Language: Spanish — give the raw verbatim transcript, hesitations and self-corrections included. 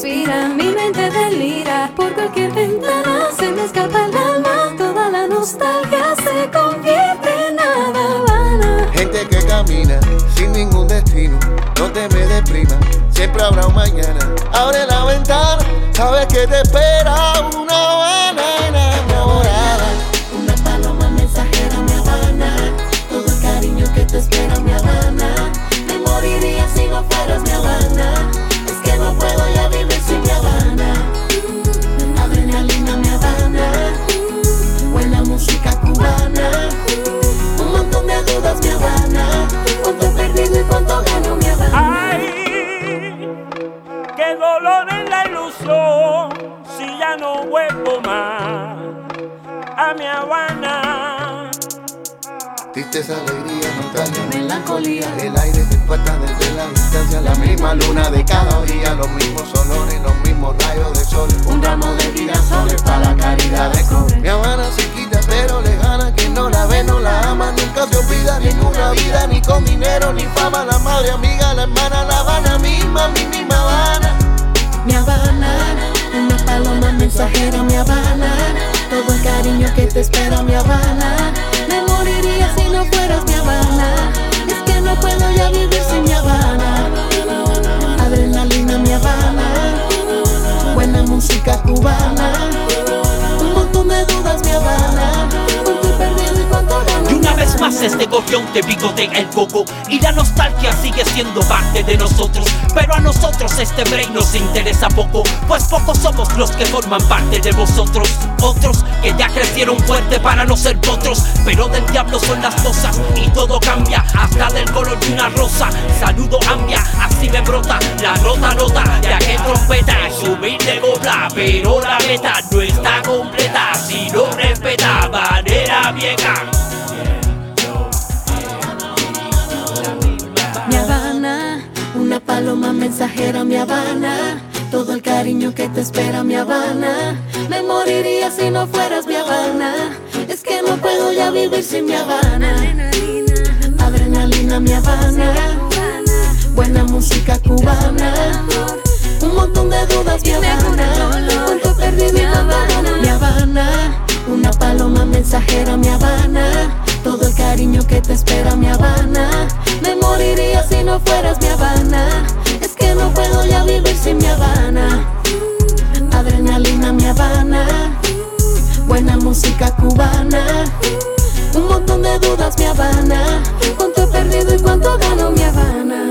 respira, mi mente delira. Por cualquier ventana se me escapa el alma. Toda la nostalgia se convierte en nada vana. Gente que camina sin ningún destino, no te me deprima, siempre habrá un mañana. Abre la ventana, sabes que te espera una Habana enamorada. Una paloma mensajera, mi Habana. Todo el cariño que te espera, mi Habana. Me moriría si no fueras mi Habana. Es que no puedo ya vivir sin mi Habana. Adrenalina, mi Habana. Buena música cubana. Un montón de dudas, mi Habana. Cuánto he perdido y cuánto gano, mi Habana. Ay, qué dolor en la ilusión si ya no vuelvo más a mi Habana. Tristeza, alegría, nostalgia, Melancolía. el aire te impacta desde la distancia. La misma luna de cada día, los mismos olores, los mismos rayos de sol. Un ramo de girasoles para la caridad de cobre. Mi Habana chiquita pero lejana, quien no la ve no la ama. Nunca se olvida ninguna vida, ni con dinero ni fama. La madre, amiga, la hermana, la Habana misma, mi misma Habana. Mi Habana, una paloma mensajera, mi Habana. Todo el cariño que te espera, mi Habana. Me moriría si no fueras mi Habana. Es que no puedo ya vivir sin mi Habana. Adrenalina, mi Habana. Buena música cubana. Un montón de dudas, mi Habana. Cuánto he perdido y cuánto gano. Y una vez más este gorrión te picotea el coco. Y la nostalgia sigue siendo parte de nosotros. Pero a nosotros este break nos interesa poco, pues pocos somos los que forman parte de vosotros. Otros que ya crecieron fuerte para no ser potros. Pero del diablo son las cosas y todo cambia, hasta del color de una rosa. Saludo ambia, así me brota la nota nota de aquel trompeta. Subir de gobla, pero la meta no está completa si no respeta manera vieja. Mi Habana, una paloma mensajera, mi Habana. Todo el cariño que te espera, mi Habana. Me moriría si no fueras mi Habana. Es que no puedo ya vivir sin mi Habana. Adrenalina, mi Habana. Buena música cubana. Un montón de dudas, mi Habana. Cuánto he perdido y cuánto gano, mi Habana. Una paloma mensajera, mi Habana. Todo el cariño que te espera, mi Habana. Me moriría si no fueras mi Habana. Es que no puedo ya vivir sin mi Habana. Adrenalina, mi Habana. Buena música cubana. Un montón de dudas, mi Habana. Cuánto he perdido y cuánto gano, mi Habana.